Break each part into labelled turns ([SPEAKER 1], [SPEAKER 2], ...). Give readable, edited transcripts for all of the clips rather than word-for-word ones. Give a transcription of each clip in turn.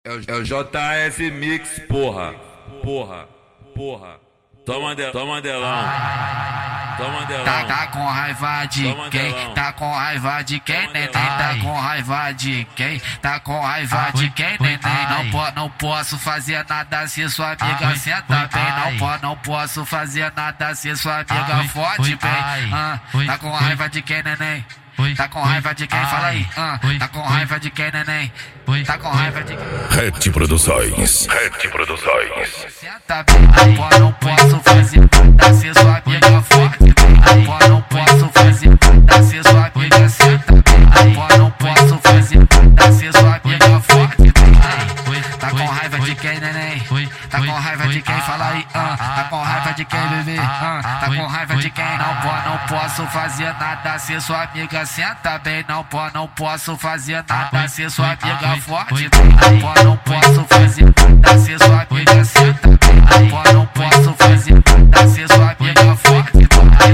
[SPEAKER 1] É o JS Mix, porra. Toma delão. Toma delão.
[SPEAKER 2] Tá com raiva de quem? Tá com raiva de quem, neném? Tá com raiva de quem? Tá com raiva de quem, neném? Não posso fazer nada se sua amiga senta bem. Não posso fazer nada se sua amiga fode bem. Tá com raiva de quem, neném? Tá com raiva de quem? Fala aí. Tá com raiva de quem, neném? Tá com raiva de quem?
[SPEAKER 3] Red Produções.
[SPEAKER 2] Senta bem. Não posso fazer nada se sua amiga fode bem. Não posso fazer nada se sua amiga senta bem. Não posso fazer nada se sua amiga fode bem. Tá com raiva de quem, neném? Tá com raiva de quem? Fala aí. Tá com raiva de quem, bebê? Tá com raiva de quem? Não posso fazer nada se sua amiga senta bem. Não posso fazer nada se sua amiga forte bem. Não posso fazer nada se sua amiga senta bem. Não posso fazer nada se sua amiga forte bem.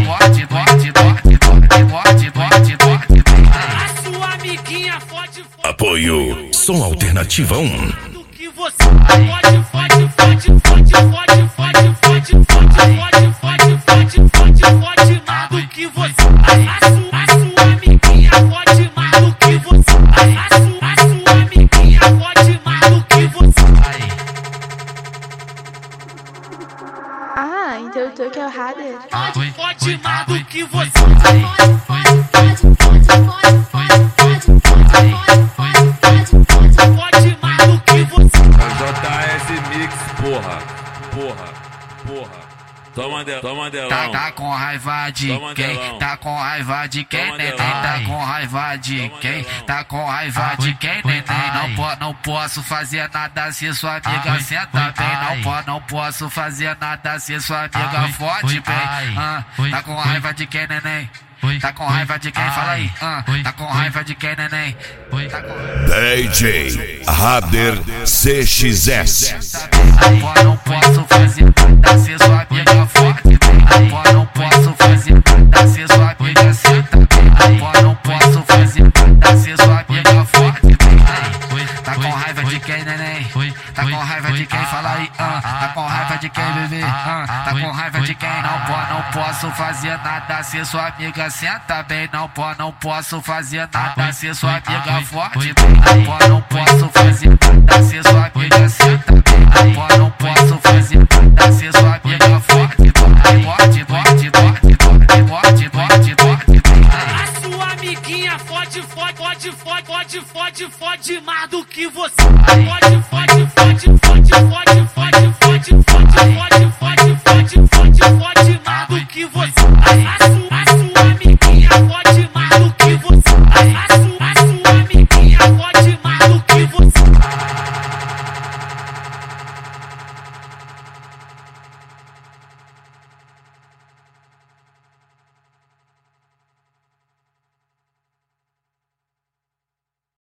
[SPEAKER 4] A sua amiguinha fode.
[SPEAKER 3] Apoio Som Alternativa 1.
[SPEAKER 4] Do que você fode mais do que você. A sua amiguinha fode mais do que você. A sua amiguinha fode mais do que você.
[SPEAKER 5] Ah, então eu tô aqui é o Rader.
[SPEAKER 4] Fode mais do que você. Fode mais do que você.
[SPEAKER 1] É o JS Mix, porra. Toma delão.
[SPEAKER 2] Tá com raiva de
[SPEAKER 1] Toma
[SPEAKER 2] quem?
[SPEAKER 1] delão.
[SPEAKER 2] Tá com raiva de quem,
[SPEAKER 1] Toma
[SPEAKER 2] neném?
[SPEAKER 1] delão.
[SPEAKER 2] Tá com raiva de
[SPEAKER 1] Toma
[SPEAKER 2] quem?
[SPEAKER 1] delão.
[SPEAKER 2] Tá com raiva de quem, neném? Não posso fazer nada se sua amiga senta bem. Não posso fazer nada se sua amiga fode bem. Tá com raiva de quem, neném? Tá com raiva de quem? Fala aí. Tá com raiva de quem, neném? Tá com
[SPEAKER 3] DJ Rader CXS.
[SPEAKER 2] Não posso fazer nada se sua amiga forte bem. Não posso fazer nada se sua amiga senta bem. Não posso fazer nada se sua amiga forte bem. Tá com raiva de quem, neném? Tá com raiva de quem? Fala aí. Tá com raiva de quem, bebê? Tá com raiva de quem? Não posso fazer nada se sua amiga senta bem. Não posso fazer nada se sua amiga forte bem. Não posso fazer nada